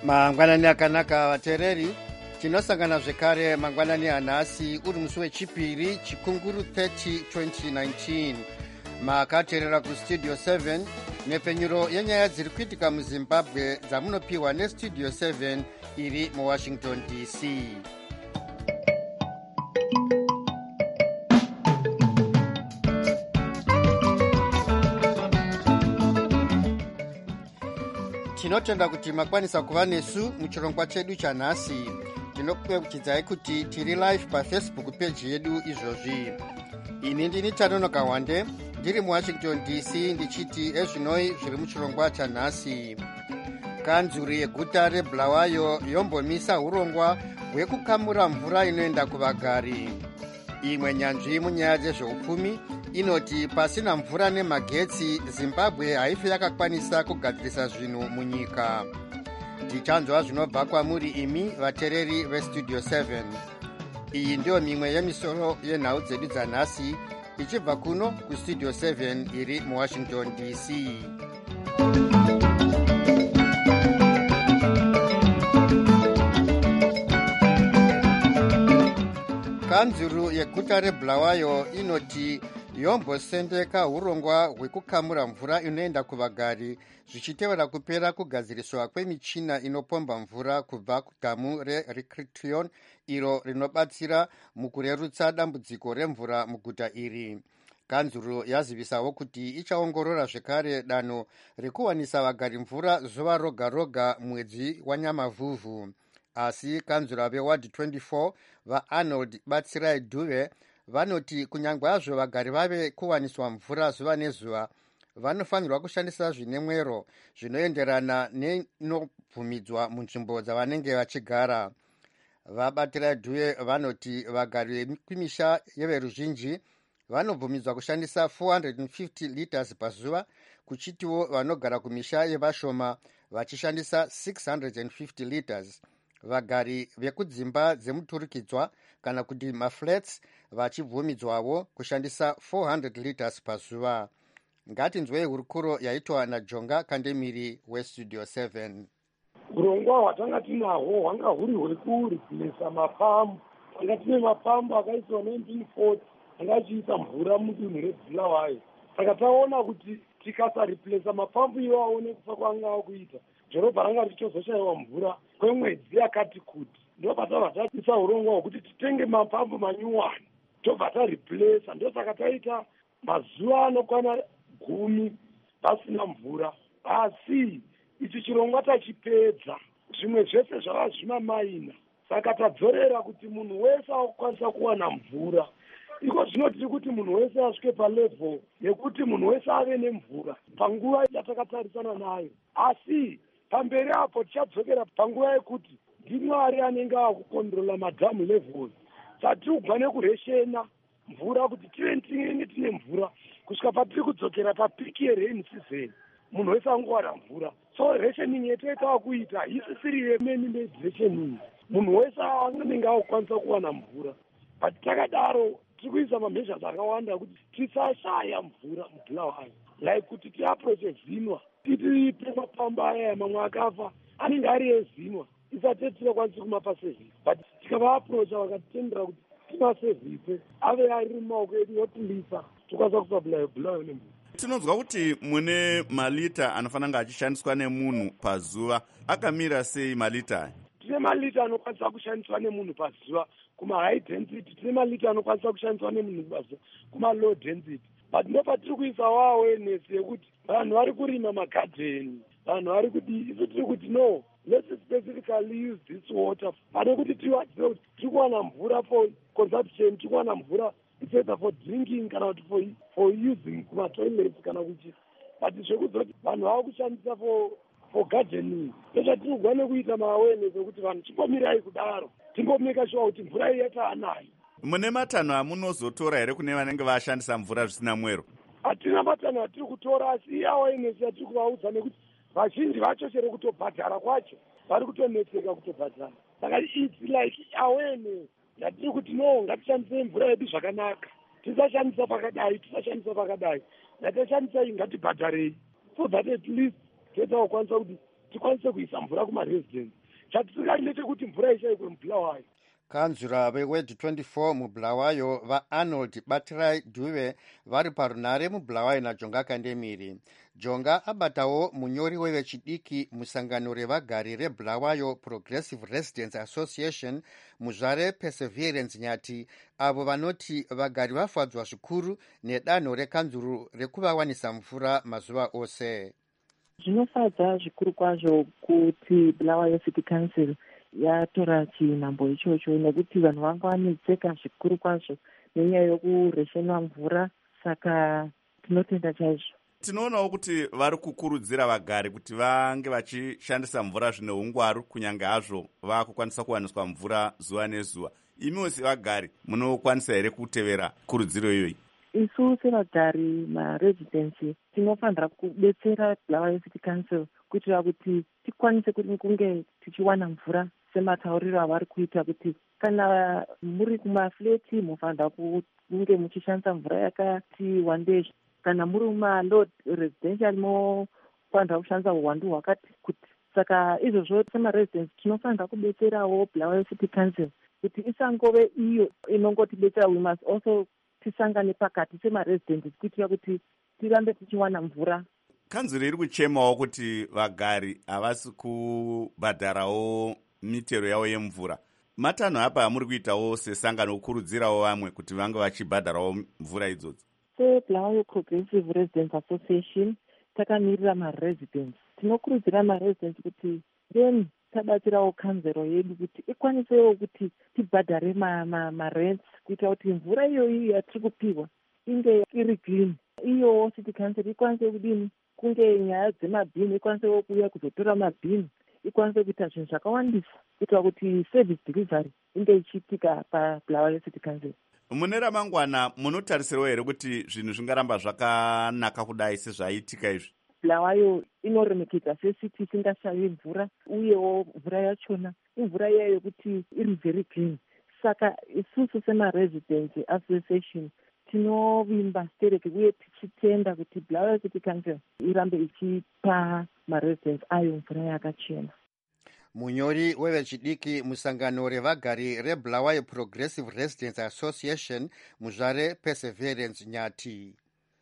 mangwanani akanaka vateereri, tinosangana zvekare mangwanani anhasi uri musi wechipiri chikunguru 30 2019. makateerera kustudio 7 nepfenyuro yenyaya dziri kuitika muzimbabwe dzamunopiwa nestudio 7 iri muwashington dc. tinotenda kuti makwanisa kuva nesu muchirongwa chedu chanhasi. ndinokupeuchidzai kuti tiri live pafacebook page yedu izvozvi. ini ndini Tanonoka Wande ndiri muwashington dc ndichiti ezvinoi zviri muchirongwa chanhasi. kanzuri yeguta rebulawayo yombomisa urongwa hwekukamura mvura inoenda kuvagari. imwe nyanzvi munyaya dzezveupfumi inoti pasina mvura nemagetsi zimbabwe haifi yakakwanisa kugadzirisa zvinhu munyika. tichanzwa zvinobva kwamuri imi vateereri vestudio 7. iyi ndiyo mimwe yemisoro yenhau dzedu dzanhasi ichibva kuno kustudio 7 iri muwashington dc. kanzuru yeguta rebulawayo inoti yombosendeka urongwa hwekukamura mvura inoenda kuvagari zvichitevera kupera kugadziriswa kwemichina inopomba mvura kubva kudhamu rerecreation iro rinobatsira mukurerutsa dambudziko remvura muguta iri. kanzuru yazivisawo kuti ichaongorora zvekare danho rekuwanisa vagari mvura zuva roga roga mwedzi wanyamavhuvhu. asi kanzura veward 24 vaarnold batsirai dhuve vanoti kunyange hazvo vagari vave kuwaniswa mvura zuva nezuva vanofanirwa kushandisa zvine mwero zvinoenderana nenobvumidzwa munzvimbo dzavanenge vachigara. vabatsirai dhuve vanoti vagari vekumisha yeveruzhinji vanobvumidzwa kushandisa 450 liters pazuva, kuchitiwo vanogara kumisha yevashoma vachishandisa 650 liters. vagari vekudzimba dzemuturikidzwa kana kuti maflats vachibvumidzwawo kushandisa 400 liters pazuva. ngatinzwei hurukuro yaitwa najonga kandemiri westudio 7. urongwa hwatanga tinahwo hwanga huri hwekuriplesa mapambu. tanga tine mapambu akaiswa 1940 anga achiisa mvura mudunhu rebulawayo. saka taona kuti tikasariplesa mapambu iwawo nekufa kwanga akuita dhorobha ranga richizoshayiwa mvura kwemwedzi yakati kuti. ndobva tabva taisa urongwa hwekuti titenge mapambu manyuwani tobva tariplesa. ndosaka taita mazuva anokwana 10 pasina mvura. asi ichi chirongwa tachipedza, zvimwe zvese zvava zvimamaina. saka tadzorera kuti munhu wese akukwanisa kuwana mvura. iko zvino tiri kuti munhu wese asvike palevel yekuti munhu wese ave nemvura panguva yatakatarisana nayo. asi pamberi apo tichadzokera panguva yekuti ndimwari anenge akukondrola madhamu levels. satiri kubva nekureshena mvura kuti tinenge tine mvura kusvika patiri kudzokera papiki yerain season munhu wese angowana mvura. so reshening yetoitawa kuita isisiri yemeni reshening, munhu wese anenge akukwanisa kuwana mvura. but takadaro tiri kuisa mamezhas akawanda kuti tisashaya mvura mubulawayo, like kuti tiaproche zinwa titipe mapamba aya mamwe akafa anenge ari ezinwa isati tinokwanisa kumapa sevhisi. but tikavaaprocha vakatitendera kuti timasevhise ave ari mumaoko edu yotilisa tokwanisa kupa bulayo nemvura. tinonzwa kuti mune malita anofanira achishandiswa nemunhu pazuva. akamira sei malita aya? tine malita anokwanisa kushandiswa nemunhu pazuva kumahigh density, tine malita anokwanisa kushandiswa nemunhu pazuva kumalow density. but ndopatiri kuisawo awareness yekuti vanhu vari kurima magadheni, vanhu vari kuti isu tiri kuti no, let's specifically use this water. pane kuti tiwadziwe kuti tiri kuwana mvura for consumption, tiri kuwana mvura either for drinking kana kuti for using kumatoilets kana kuchi. but zvekuzoti vanhu vava kushandisa for gardening, ndochatiri kugwane kuita maawareness ekuti vanhu chimbomirai kudaro, timbomeka shuwa kuti mvura iyi yataanayo. mune matanho amunozotora here kune vanenge vashandisa mvura zvisina mwero? hatina matanho atiri kutora, asi iawareness yatiri kuvaudza nekuti vazhinji vacho chero kutobhadhara kwacho vari kutonetseka kutobhadhara. saka its like awareness yatiri kuti no, ngatishandise mvura yedu zvakanaka, tisashandisa pakadai, ngatishandisa iyi ngatibhadharei, so that at least toita kukwanisa kuti tikwanise kuisa mvura kumaresidence. Chatisingadi ndechekuti mvura ishaikwe muBulawayo. kanzura vewed 24 mubulawayo vaarnold batirai dhuve vari parunhare mubulawayo najonga kandemiri. Jonga abatawo munyori wevechidiki musangano revagari rebulawayo Progressive Residents Association muzvare Perseverance Nyati, avo vanoti vagari vafadzwa zvikuru nedanho rekanzuru rekuvawanisa mvura mazuva ose. Zvinofadza zvikuru kwazvo kuti Bulawayo City Council yatora chinhambo ichocho, nekuti vanhu vanga vanetseka zvikuru kwazvo nenyaya yokureshenwa mvura, saka tinotenda chaizvo. Tinoonawo kuti vari kukurudzira vagari kuti vange vachishandisa mvura zvine ungwaru, kunyange hazvo vakukwanisa kuwaniswa mvura zuva nezuva. Imiwo sevagari munokwanisa here kutevera kurudziro iyoyi? Isu sevagari maresidensi tinofanira kudetsera Bulawayo City Council kuitira kuti tikwanise kunge tichiwana mvura sematauriro avari kuita, kuti kana muri kumafleti mufanira kunge muchishandisa mvura yakati wandei, kana muri mumalow residential mofanira kushandisa uwandu hwakati kuti. Saka izvozvo semaresidents tinofanira kudetserawo Bulawayo City Council kuti isangove iyo inongotidetsera. We must also tisangane pakati semaresidents kuitira kuti tirambe tichiwana mvura. Kanzuro iri kuchemawo kuti vagari havasi kubhadharawo mitero yavo yemvura. Matanho apa amuri kuitawo sesangano kukurudzirawo vamwe kuti vange vachibhadharawo mvura idzodzo? SeBulawayo Progressive Residents Association takamirira maresidents. Tinokurudzira maresidents kuti then tabatsirawo kanzero yedu kuti ikwanisewo kuti tibhadhare marents kuita kuti mvura iyoyi yatiri kupiwa inge iri clean. Iyo City Council ikwanise kudini kunge nyaya dzemabhini ikwanisewo kuuya kuzotora mabhini, ikwanise kuita zvinhu zvakawandisa kuitira kuti service delivery inge ichiitika paBulawayo City Council. Mune ramangwana munotarisirwa here kuti zvinhu zvingaramba zvakanaka kudai sezvaiitika izvi? Bulawayo inoremekedza secity isingashayi mvura, uyewo mvura yachona imvura iya yokuti iri very clean. Saka isusu semaresidents association tinovimba stereke uye tichitenda kuti Bulawayo City Council irambe ichipa maresidents ayo mvura yakachena. Munyori wevechidiki musangano revagari reBulawayo Progressive Residents Association muzvare Perseverance Nyati.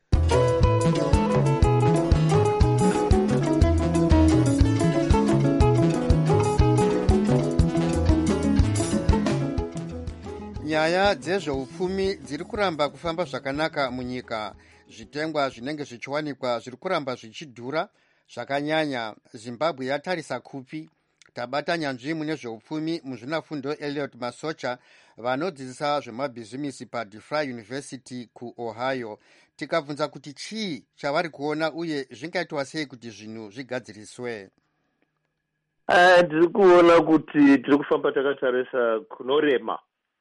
Nyaya dzezveupfumi dziri kuramba kufamba zvakanaka munyika. Zvitengwa zvinenge zvichiwanikwa zviri kuramba zvichidhura zvakanyanya. Zimbabwe yatarisa kupi? Tabata nyanzvi mune zveupfumi muzvinafundo Elliot Masocha vanodzidzisa zvemabhizimisi paDeFry University kuOhio. Tikabvunza kuti chii chavari kuona uye zvingaitwa sei kuti zvinhu zvigadziriswe. Ndiri kuona kuti tiri kufamba takatarisa kunorema,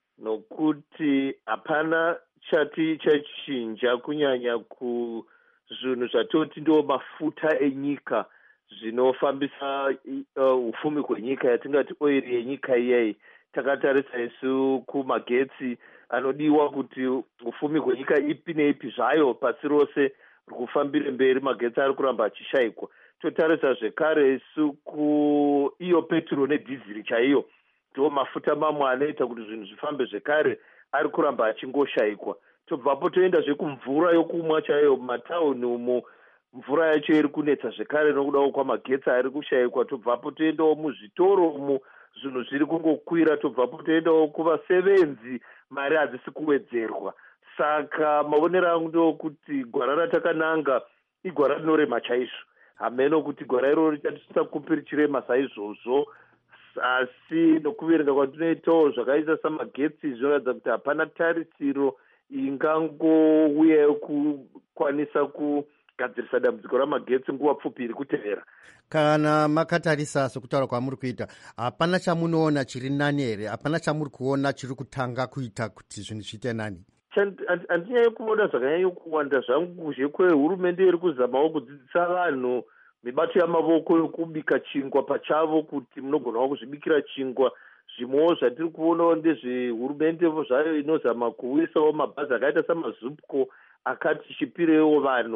nokuti hapana chati chachinja kunyanya kuzvinhu zvatoti ndo mafuta enyika zvinofambisa upfumi hwenyika yatingati oiri yenyika iyeyi. Takatarisa isu kumagetsi anodiwa kuti upfumi hwenyika ipi neipi zvayo pasi rose rikufambire mberi, magetsi ari kuramba achishayikwa. Totarisa zvekare isu kuiyo petro nedhiziri chaiyo, ndo mafuta mamwe anoita kuti zvinhu zvifambe zvekare ari kuramba achingoshayikwa. Tobvapo toenda zvekumvura yokumwa chaiyo mumatauni umo, mvura yacho iri kunetsa zvekare nokudawo kwamagetsi ari kushayikwa. Tobvapo toendawo muzvitoro umo, zvinhu zviri kungokwira. Tobvapo toendawo kuvasevenzi, mari hadzisi kuwedzerwa. Saka maonero angu ndokuti gwara ratakananga igwara rinorema chaizvo. Hameno kuti gwara iroro richatisa kupi richirema saizvozvo, asi nokuverenga kwatinoitawo zvakaita samagetsi zvinoratidza kuti hapana tarisiro ingangouya kukwanisa kugadzirisa dambudziko ramagetsi nguva pfupi iri kutevera. Kana makatarisa sokutaura kwamuri kuita, hapana chamunoona chiri nani here? Hapana chamuri kuona chiri kutanga kuita kuti zvinhu zviite nani? Handinyanyi kuona zvakanyanya kuwanda zvangu zvekwehurumende iri kuzamawo kudzidzisa vanhu mibato yamavoko yokubika chingwa pachavo, kuti munogonawo kuzvibikira chingwa. Zvimwewo zvatiri kuonawo ndezvehurumende zvayo inozama kuuyisawo mabhazi akaita samazupco akati chipirewo vanhu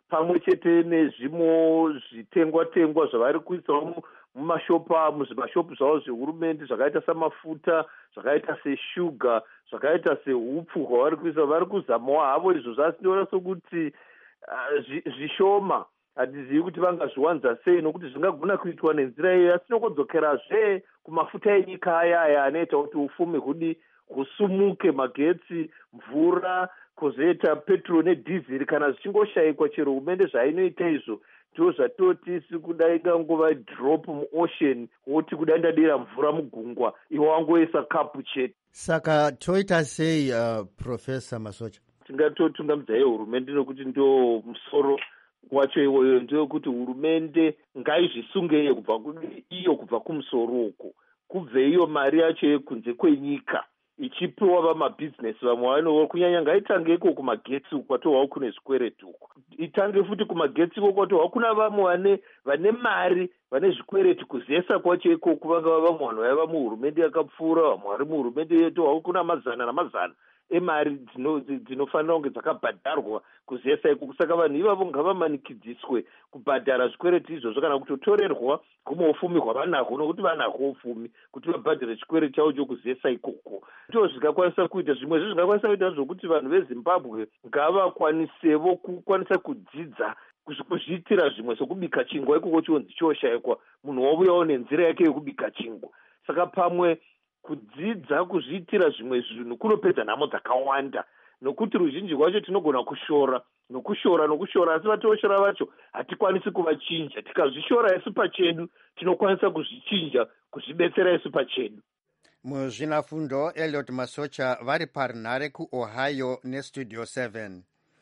pamwe chete nezvimo zvitengwa-tengwa zvavari kuisawo muzvimashopu zvavo zvehurumende zvakaita samafuta, zvakaita seshuga, zvakaita seupfu hwavari kuisa. Vari kuzamawo havo izvo asi ndinoona sokuti zvishoma. Hatizivi kuti vangazviwanza sei nokuti zvingagona kuitwa nenzira iyo, asi nokodzokerazve kumafuta enyika aya anoita kuti ufumi husumuke, magetsi, mvura, kozoita petrol nedhiziri. Kana zvichingoshayikwa chero hurumende zvainoita izvo, ndo zvatotisi kudai kangova drop muocean, woti kudai ndadira mvura mugungwa, iwo wangoisa kapu chete. Saka toita sei Professor Masocha? Tingatotungamidza hurumende nokuti ndo musoro wacho iwoyo, ndeyokuti hurumende ngaizvisunge kubva kumusoro uko, kubve iyo mari yacho yekunze kwenyika ichipiwa vamabhizinesi vamwe vanowo. Kunyanya ngaitange iko kumagetsi uko kwatohwa kune zvikwereti uko, itange futi kumagetsi uko kwatohwa kuna vamwe vane mari, vane zvikwereti kuzesa kwacho ikoko. Vangava vamwe vanhu vaiva muhurumende yakapfuura, vamwe vari muhurumende yetohwa kuna mazana namazana emari dzinofanira kunge dzakabhadharwa kuzesa ikoko. Saka vanhu ivavo ngavamanikidziswe kubhadhara zvikwereti izvozvo kana kutotorerwa kumaufumi hwavanahwo, nokuti vanahwo ufumi kuti vabhadhare chikwereti chavo chokuzesa ikoko. Ndo zvingakwanisa kuita zvimwe zvingakwanisa kuita zvokuti vanhu veZimbabwe ngavakwanisevo kukwanisa kudzidza kuzviitira zvimwe sokubika chingwa ikoko chionzi choshayikwa, munhu wauyawo nenzira yake yekubika chingwa. Saka pamwe kudzidza kuzviitira zvimwe zvinhu kunopedza nhamo dzakawanda, nokuti ruzhinji rwacho tinogona kushora, asi vatinoshora vacho hatikwanisi kuvachinja. Tikazvishora isu pachedu tinokwanisa kuzvichinja, kuzvibetsera isu pachedu. Muzvinafundo Elliot Masocha vari parunhare kuOhio neStudio 7.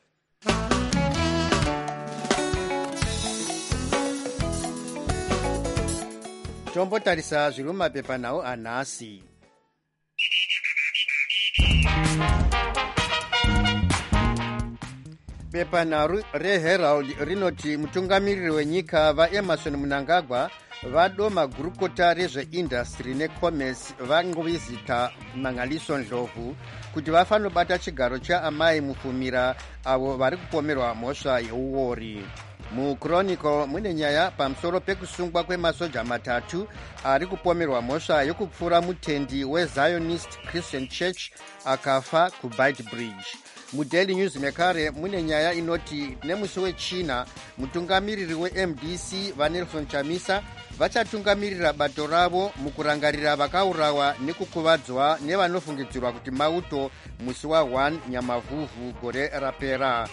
Tombotarisa zviri mumapepanhau anhasi. Pepanhau reHerald rinoti mutungamiriri wenyika vaEmerson Mnangagwa vadoma gurukota rezveindastry necommerce vangovizita Mangaliso Ndlovu kuti vafanobata chigaro chaamai Mufumira avo vari kupomerwa mhosva yeuori. MuChronicle mune nyaya pamusoro pekusungwa kwemasoja matatu ari kupomerwa mhosva yokupfura mutendi weZionist Christian Church akafa kuBeitbridge. MuDaily News mekare mune nyaya inoti nemusi weChina mutungamiriri weMDC vaNelson Chamisa vachatungamirira bato ravo mukurangarira vakaurawa nekukuvadzwa nevanofungidzirwa kuti mauto musi wa1 Nyamavhuvhu gore rapera.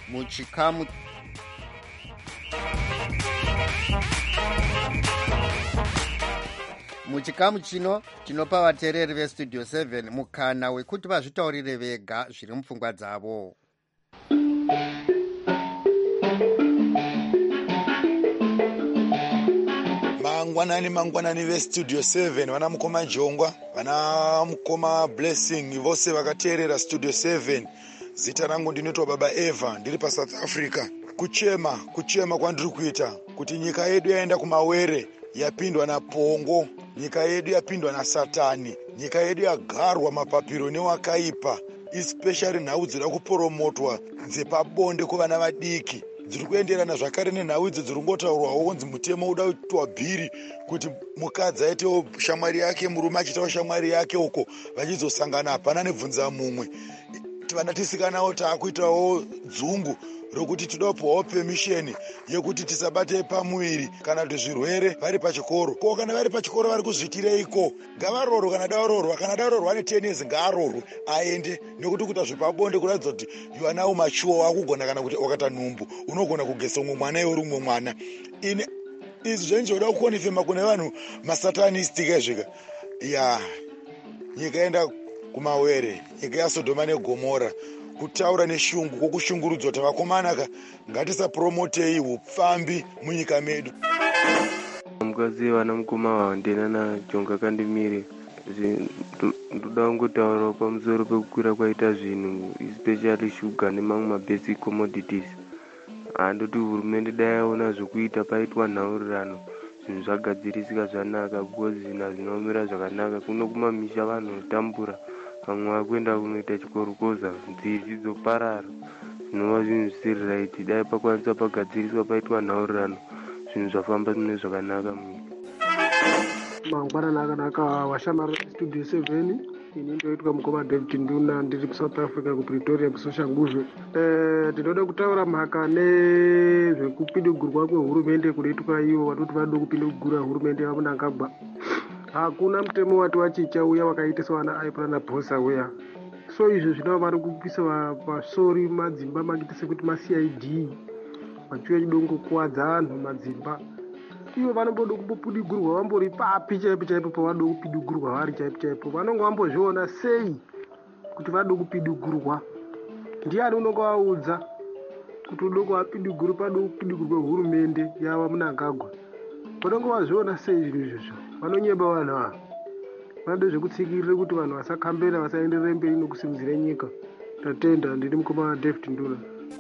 Muchikamu chino tinopa vateereri veStudio 7 mukana wekuti vazvitaurire vega zviri mupfungwa dzavo. Mangwanani veStudio 7, vana mukoma Jongwa, vana mukoma Blessing, vose vakateerera Studio 7. Zita rangu ndinoitwa Baba Eva, ndiri paSouth Africa. Kuchema kwandiri kuita kuti nyika yedu yaenda kumawere, yapindwa napongo, nyika yedu yapindwa naSatani, nyika yedu yagarwa mapapiro newakaipa, especially nhau dziri kuporomotwa dzepabonde kuvana vadiki. Dziri kuenderana zvakare nenhau idzo dziri ngotaurwawo kunzi mutemo uda kuitwa bhiri kuti mukadzi aitewo shamwari yake, murume achiitawo shamwari yake, uko vachizosangana hapana nebvunza mumwe. Vana tisikanawo taakuitawo dzungu rokuti tidopawo permission yekuti tisabate pamuviri kana kuti zvirwere vari pachikoro. Ko kana vari pachikoro vari kuzvitireiko? Ngavarorwe kana daurorwa, kana daurorwa ane 10 years ngaarorwe aende, nekuti kuita zvepabonde kuratidza kuti you are now mature, wakugona kana kuti wakata nhumbu unogona kugesa umwe mwana iwe umwe mwana. Izvi zvenjoda kukonifema kune vanhu masatanistic ezvika. Nyika enda kumawere, nyika yaSodoma neGomora, kutaura neshungu kwokushungurudzwa kuti vakomanaka ngatisapromotei upfambi munyika medu. Mukadzi vana mukoma wandena naJonga Kandimire, ndoda kungotaura pamusoro pekukwira kwaita zvinhu especially sugar nemamwe mabasic commodities. Handoti hurumende dai yaona zvokuita paitwa nhaurirano, zvinhu zvagadzirisika zvanaka, because zvinhu hazvinomira zvakanaka. Kuno kumamisha vanhu vanotambura, vamwe vakuenda kunoita chikorokoza, nzizi dzoparara. zvinova zvinhu zvisiri right. Dai pakwanisa pagadziriswa paitwa nhaurirano, zvinhu zvafamba mune zvakanaka munyika. Mangwanani akanaka washamara studio 7 ini ndoitwa mukoma David Nduna ndiri kuSouth Africa kuPretoria kuSoshanguve. Tinoda kutaura mhaka nezvekupidugurwa kwehurumende kunoitwa ivo vanoti vanoda kupidugura hurumende yaMnangagwa. Hakuna mutemo wati wachicha uya wakaita wana aipurana bhosa uya. So izvo zvinova vari kupisa vasori madzimba makuita sekuti maCID vachiuya chidongokuwadza anhu madzimba. Ivo vanomboda kumbopidigurwa vambori papi chaipo chaipo pavanoda kupidigurwa vari chaipo chaipo. Vanonge vambozviona sei kuti vanoda kupidigurwa? Ndiani unonge vaudza kuti unoda kuvapidigura panoda kupidigurwa hurumende yava Mnangagwa? Vanonge vazviona sei zvinhu izvozvo? Vanonyeba vanhu ava. Vanoda zvekutsikirira kuti vanhu vasakambera vasaenderera mberi nokusimudzira nyika. Tatenda. Ndiri mukoma David Nduna.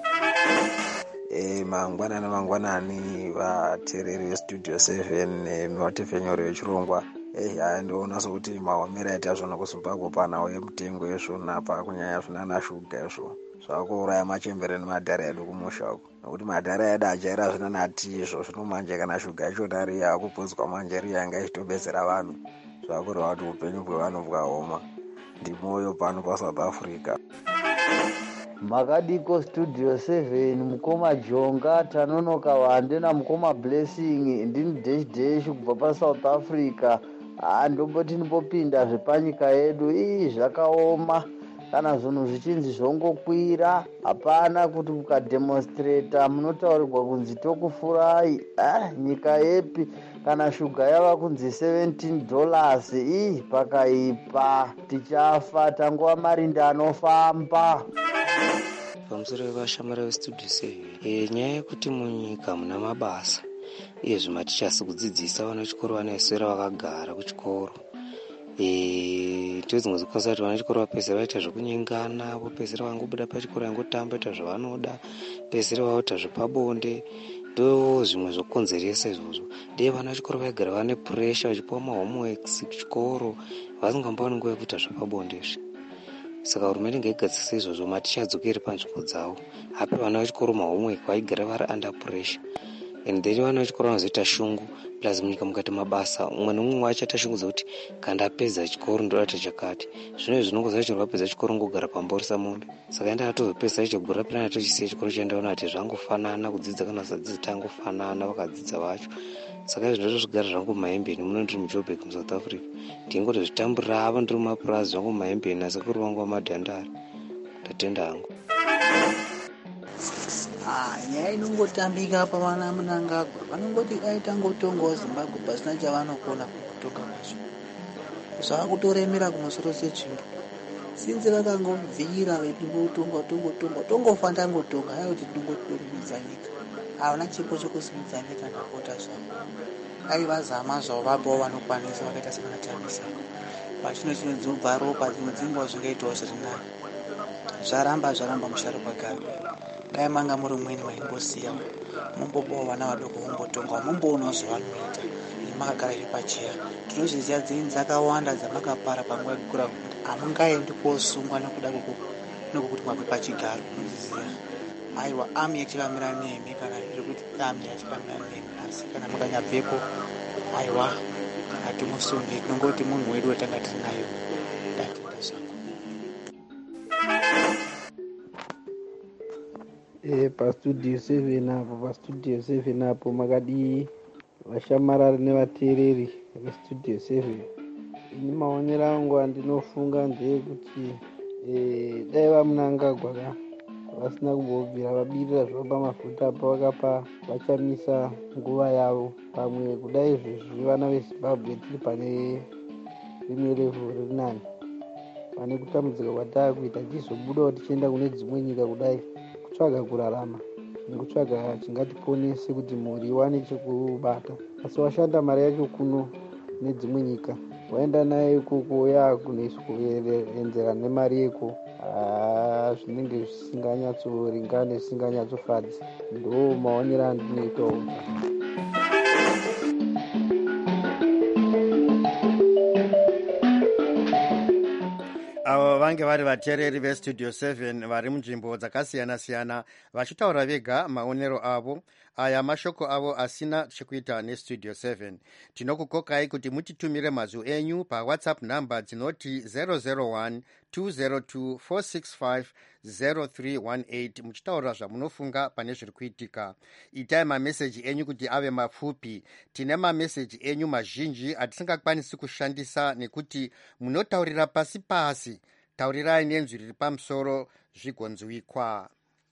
Mangwanani vateereri vestudio 7 nevatefenyori vechirongwa. Ndinoona sokuti maomero aita zvona kuZimbabwe panawo yemutengo yezvona pa kunyanya zvinana shuga izvo zvakuuraya machembere nemadhara edu kumusha uko, nokuti madhara edu ajaira zvinanati izvo zvino manje kana shuga yacho riya akupodzwa manje riya yanga ichitobetsera vanhu zvakureva kuti upenyu hwevanhu bwaoma. Ndimoyo pano paSouth Africa. Makadiko studio 7 mukoma Jonga Tanonoka Wande na mukoma Blessing ndini dash kubva paSouth Africa. Ndomboti ndopinda zvepanyika yedu zvakaoma kana zvinhu zvichinzi zvongokwira, hapana kuti mukademonstrata munotaurirwa kunzi tokufurai. Nyika yepi kana shuga yava kunzi $17 pakaipa, tichafa, tangova marinda anofamba. Pamusoro pevashamari vestudio 7, nyaya yekuti munyika muna mabasa izvo matichasi kudzidzisa vana vechikoro vanaiswera vakagara kuchikoro. Todzimwe zvikwanisa kuti vana vechikoro vapedzera vaita zvekunyengana, vopedzera vangobuda pachikoro vangotamba ita zvavanoda, pedzera vaita zvepabonde. Ndo zvimwe zvokonzeresa izvozvo. Ndiye vana vechikoro vaigara vane puresha vachipiwa mahomeworks kuchikoro vasingambooni nguva yekuita zvepabondezve. Saka hurumende ngaigadzirisa izvozvo, maticha adzokere panzvimbo dzavo, ape vana vechikoro mahomework vaigara vari under pressure. And then vana vechikoro vanozoita shungu, plus munyika mukati mabasa umwe nomumwe wacho achashungudza kuti kana apedza chikoro ndoata chakati. Zvino zvinongoziva kuti wapedza chikoro ngogara pamborisa mombe. Saka enda atozopedza chigura pena atochisiya chikoro chaendaona kuti zvangofanana kudzidza kana usadzidza tangofanana vakadzidza vacho. Saka izvi ndozvigara zvangu mumaembeni muno ndiri muJoburg muSouth Africa. Ndingoti zvitamburira ava ndiri mumapurazi zvangu mumaembeni asekuru vangu vamadhandari. Tatenda hangu. Nyaya inongotambika apa vana Mnangagwa vanongoti aita ngotonga Zimbabwe pasina chavanokona kutoka nazvo. Zvakutoremera kumusoro setsvimbo. Sinzi vakangobvira vetingotonga tongofa tangotonga hayo kuti tingotomidza nyika. Havana chipo chokusimudza nyika ndapota zvavo. Aivazama zvavo vapawo vanokwanisa vakaita sevanatambisa. Pachino chinodzobva ropa dzimwe dzenguva zvingaitawo zvirinani. Zvaramba musharukwa Gabi. Dai manga muri umweni maimbosiya mumbopawo vana vadoko vombotonga mumboonawo zvavanoita nemakagara zvepachera. Tinozviziva dzenyu dzakawanda dzamakapara panguva yekukura kuti hamungaendi kosungwa nekuda nokuti mwabve pachigaro. Munozviziva aiwa ami yachivamira nemi kana zviri kuti ami yachivamira nemi, asi kana mukanyabvepo aiwa hatimusungi, tinongoti munhu wedu watanga tinayo. Ndatenda zvangu. Pastudio 7 apo makadii vashamarari nevateereri vestudio 7. Ini maonero angu andinofunga ndeyekuti dai vaMnangagwa vasina kumbobvira vabirira zvavo pamafuta apa vakapa vachamisa nguva yavo. Pamwe kudai izvezvi vana veZimbabwe tiri pane rimwe level riri nani, pane kutambudzika kwataakuita tizobudawo tichienda kune dzimwe nyika kudai kutsvaga kurarama nekutsvaga chingatiponese kuti mhuri iwane chekubata. Asi washanda mari yacho kuno nedzimwe nyika waenda naye ikoko yakunoenzera nemari yeko, zvinenge zvisinganyatsoringane zvisinganyatsofadzi. Ndo maonero andinoitawo. avo vange vari vateereri vestudio 7 vari munzvimbo dzakasiyana-siyana vachitaura vega maonero avo. Aya mashoko avo asina chekuita nestudio 7. Tinokukokai kuti mutitumire mazwi enyu pawhatsapp namba dzinoti 001 202 465 0318 muchitaura zvamunofunga pane zviri kuitika. Itai mameseji enyu kuti ave mapfupi. Tine mameseji enyu mazhinji atisingakwanisi kushandisa nekuti munotaurira pasi pasi. Taurirai nenzwi riri pamusoro zvigonzwikwa.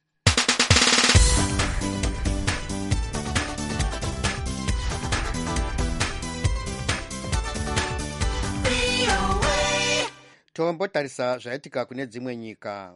Tombotarisa zvaitika kune dzimwe nyika.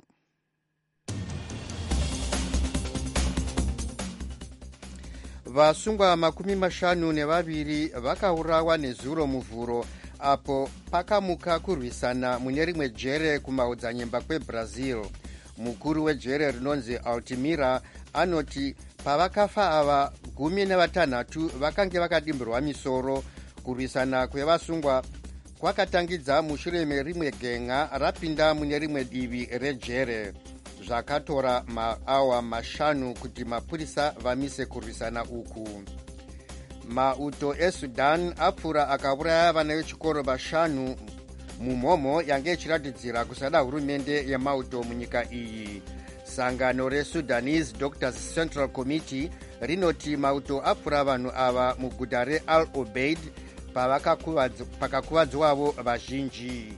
Vasungwa 52 vakaurawa nezuro muvhuro apo pakamuka kurwisana mune rimwe jere kumaodzanyemba kweBrazil. Mukuru wejere rinonzi Altamira anoti pavakafa ava 16 vakange vakadimbirwa misoro. Kurwisana kwevasungwa kwakatangidza mushure merimwe genga rapinda mune rimwe divi rejere. Zvakatora maawa 5 kuti mapurisa vamise kurwisana uku. Mauto eSudan apfura akauraya vana vechikoro 5 mumhomho yange ichiratidzira kusada hurumende yemauto munyika iyi. Sangano reSudanese Doctors Central Committee rinoti mauto apfura vanhu ava muguta reAl Obeid pakakuvadzwavo vazhinji.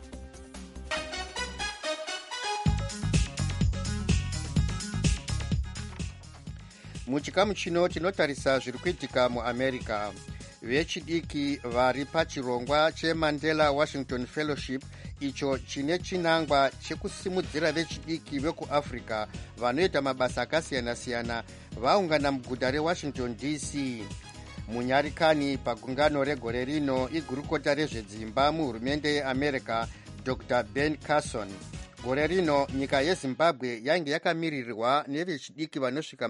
Muchikamu chino tinotarisa zviri kuitika muAmerica. Vechidiki vari pachirongwa cheMandela Washington Fellowship icho chine chinangwa chekusimudzira vechidiki vekuAfrica vanoita mabasa akasiyana-siyana vaungana muguta reWashington DC. Munyarikani pagungano regore rino igurukota rezvedzimba muhurumende yeAmerica Dr. Ben Carson. Gore rino nyika yeZimbabwe yange yakamirirwa nevechidiki vanosvika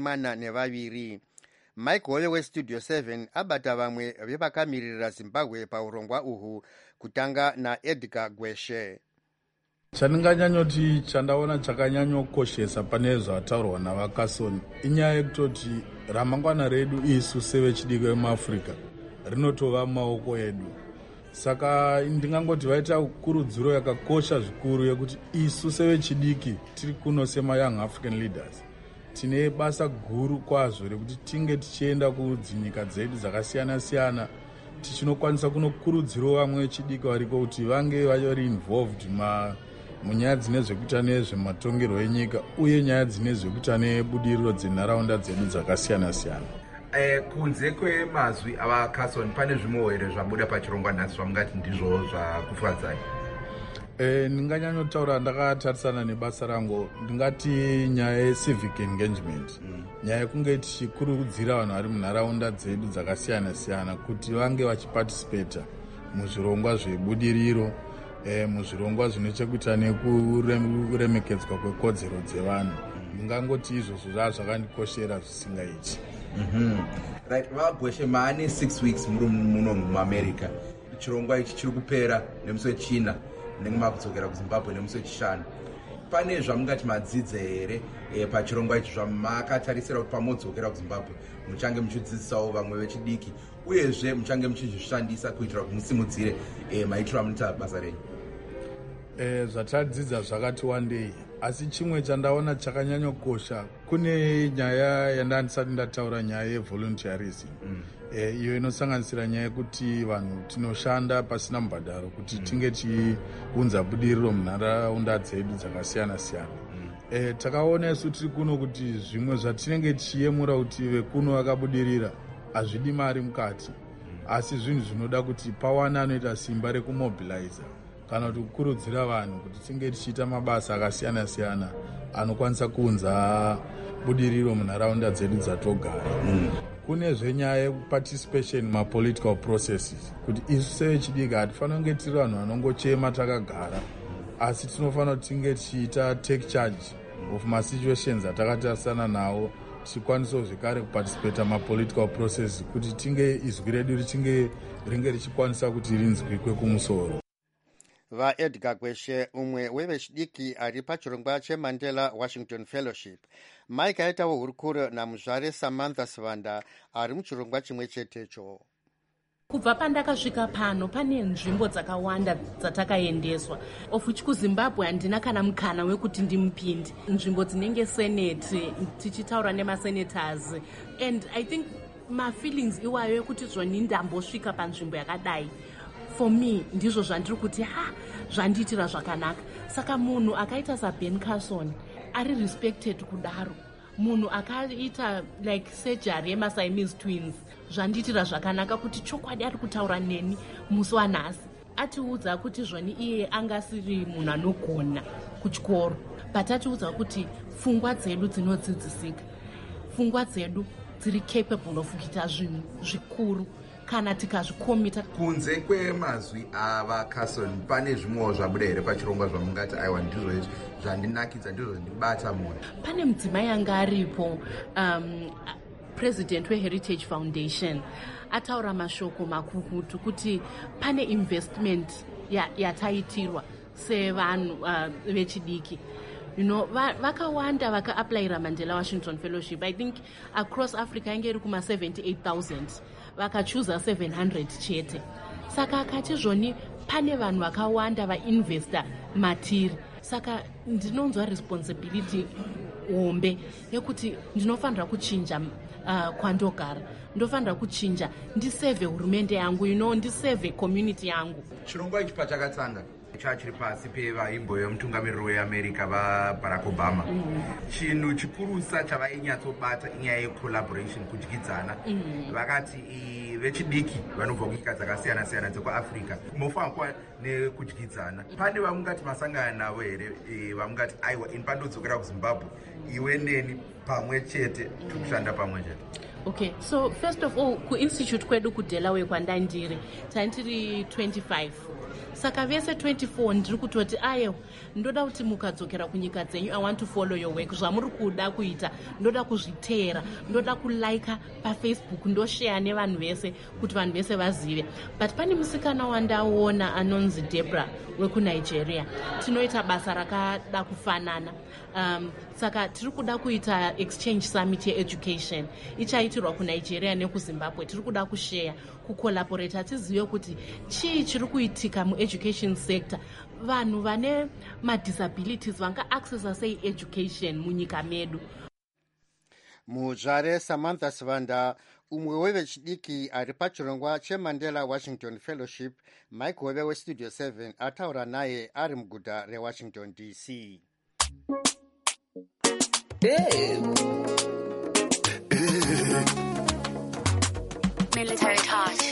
42. Mike Howe westudio 7 abata vamwe vevakamirira Zimbabwe paurongwa uhu, kutanga naEdgar Gweshe. Chandinganyanyoti chandaona chakanyanyokoshesa pane zvataurwa navaCarson inyaya yekutoti ramangwana redu isu sevechidiki vemuAfrica rinotova mumaoko edu. Saka ndingangoti vaita kurudziro yakakosha zvikuru yekuti isu sevechidiki tiri kuno sema-young African leaders tine basa guru kwazvo rekuti tinge tichienda kudzinyika dzedu dzakasiyana-siyana tichinokwanisa kunokurudzirawo vamwe vechidiki variko kuti vange vari involved munyaya dzine zvekuita nezvematongerwo enyika uye nyaya dzine zvekuita nebudiriro dzenharaunda dzedu dzakasiyana-siyana. Kunze kwemazwi avaCarson pane zvimwewo here zvabuda pachirongwa nhasi zvamungati ndizvo zvakufadzai? Ndinganyanyotaura ndakatarisana nebasa rangu ndingati nyaya yecivic engagement, nyaya yekunge tichikurudzira vanhu vari munharaunda dzedu dzakasiyana-siyana kuti vange vachipatisipeta muzvirongwa zvebudiriro, muzvirongwa zvine chekuita nekuremekedzwa kwekodzero dzevanhu. Ndingangoti izvozvo zvava zvakandikoshera zvisingaiti. Right, vagweshe maane 6 weeks muri muno muAmerica. Chirongwa ichi chiri kupera nemusi wechina nemakudzokera kuZimbabwe nemusi wechishanu. Pane zvamungati madzidze here pachirongwa ichi zvamakatarisira kuti pamodzokera kuZimbabwe muchange muchidzidzisawo vamwe vechidiki uyezve muchange muchizvishandisa kuitira kuti musimudzire maitiro amunoita basa renyu? Zvatadzidza zvakati wandei, asi chimwe chandaona chakanyanyokosha kune nyaya yandandisati ndataura, nyaya yevolunteerism. Iyo inosanganisira nyaya yekuti vanhu tinoshanda pasina mubhadharo kuti tinge tichiunza budiriro munharaunda dzedu dzakasiyana-siyana. Takaona isu tiri kuno kuti zvimwe zvatinenge tichiyemura kuti vekuno vakabudirira hazvidi mari mukati, asi zvinhu zvinoda kuti pawana anoita simba rekumobiliza kana kuti kukurudzira vanhu kuti tinge tichiita mabasa akasiyana-siyana anokwanisa kuunza budiriro munharaunda dzedu dzatogara. Kune zvenyaya yeparticipation mumapolitical processes, kuti isu sevechidiki hatifanira kunge tiri vanhu vanongochema takagara, asi tinofanira kuti tinge tichiita take charge of masituations atakatarisana nawo, tichikwanisawo zvekare kuparticipata mumapolitical processes kuti tinge izwi redu ringe richikwanisa kuti rinzwikwe kumusoro. vaedgar gweshe umwe wevechidiki ari pachirongwa chemandela washington fellowship. mike aitawo hurukuro namuzvare samantha svanda ari muchirongwa chimwe chetecho. kubva pandakasvika pano pane nzvimbo dzakawanda dzatakaendeswa, of which kuzimbabwe handina kana mukana wekuti ndimupinde. nzvimbo dzinenge senate tichitaura nemasenators, and I think mafeelings iwayo ekuti zvoni ndambosvika panzvimbo yakadai, for me ndizvo zvandiri kuti zvandiitira zvakanaka. Saka munhu akaita saBen Carson ari respected kudaro, munhu akaita like surgery yemaSiamese twins, zvandiitira zvakanaka kuti chokwadi ari kutaura neni musi wanhasi. Atiudza kuti zvoni iye angasiri munhu anogona kuchikoro, but atiudza kuti pfungwa dzedu dzinodzidzisika, pfungwa dzedu dziri capable of kuita zvinhu zvikuru kana tikazvikomita. Kunze kwemazwi ava Carson, pane zvimwewo zvabuda here pachirongwa zvamungati aiwa ndizvo izvi zvandinakidza, ndizvo zvandibata muna? Pane mudzimai anga aripo, president weHeritage Foundation, ataura mashoko makukutu kuti pane investment yataitirwa sevanhu vechidiki. Vakawanda vaka-aplyira Mandela Washington Fellowship. I think across Africa inge iri kuma 78,000. Vakachuza 700 chete. Saka akati zvoni pane vanhu vakawanda vainvesta matiri. Saka ndinonzwa responsibility hombe yekuti ndinofanira kuchinja kwandogara. Ndofanira kuchinja ndiseve hurumende yangu, ndiseve community yangu. Chirongwa ichi pachakatsanga chachiri pasi pevaimbo yemutungamiriri weAmerica vaBarack Obama. Chinhu chikurusa chavainyatsobata inyaya yecollaboration, kudyidzana. Vakati vechidiki vanobva kunyika dzakasiyana siyana dzekuAfrica mofanira kuva nekudyidzana. Pane vamungati masangana navo here vamungati aiwa ini pandodzokera kuZimbabwe iwe neni pamwe chete tikushanda pamwe chete? Okay, so first of all, ku-institute kwedu kuDelaware kwandandiri tandiri 25. Saka vese 24 ndiri kutoti ayo ndoda kuti mukadzokera kunyika dzenyu, I want to follow your work. Zvamuri kuda kuita ndoda kuzviteera, ndoda kulaika paFacebook, ndoshare nevanhu vese kuti vanhu vese vazive. But pane musikana wandaona anonzi Debra wekuNigeria, tinoita basa rakada kufanana. Saka tiri kuda kuita exchange summit yeeducation ichaitirwa kuNigeria nekuZimbabwe. Tiri kuda kushare, kucollaborate, tizive kuti chii chiri kuitika mueducation sector, vanhu vane madisabilities vanga accessa sei education munyika medu. Muzvare Samantha Svanda, umwe wevechidiki ari pachirongwa cheMandela Washington Fellowship, Mike Hove weStudio 7 ataura naye ari muguta reWashington DC. Military touch.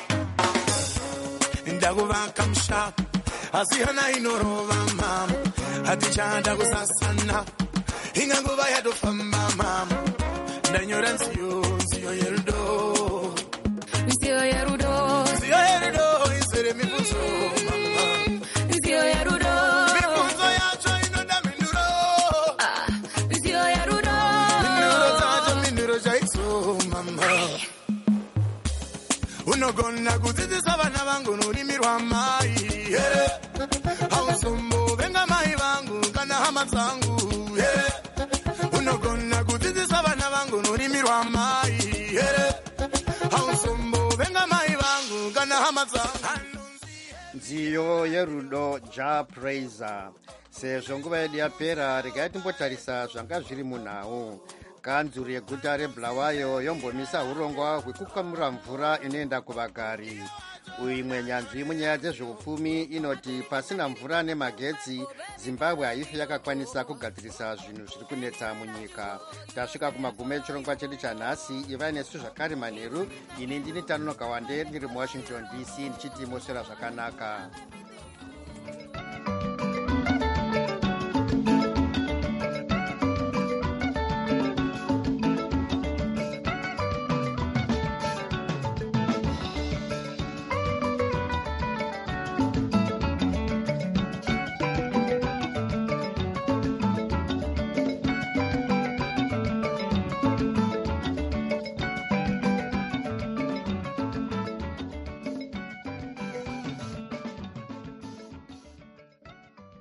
Ndakuvaka musha asiyana inorova mama hatichanda kusasana inganguva yatofamba mama ndanyora nziyo yerudo izere mibvunzo mama nziyo yerudo mibvunzo yacho inoda minduro nziyo yerudo minduro dzacho minduro chaitso mama unogona kudzidzisa vana vangu norimi rwamai here hausombo venga mai vangu kana hama dzangu here unogona kudzidzisa vana vangu norimi rwamai here hausombo venga mai vangu kana hama dzangu. Nziyo yerudo japraiser. Sezvo nguva yedu yapera, regai timbotarisa zvanga zviri munhau. Kanzuri yeguta reBulawayo yombomisa hurongwa hwekukamura mvura inoenda kuvagari. Imwe nyanzvi munyaya dzezveupfumi inoti pasina mvura nemagetsi Zimbabwe haifi yakakwanisa kugadzirisa zvinhu zviri kunetsa munyika. Tasvika kumagumo echirongwa chedu chanhasi. Ivai nesu zvakare manheru. Ini ndini Tanonoka Wande ndiri muWashington DC ndichiti moswera zvakanaka.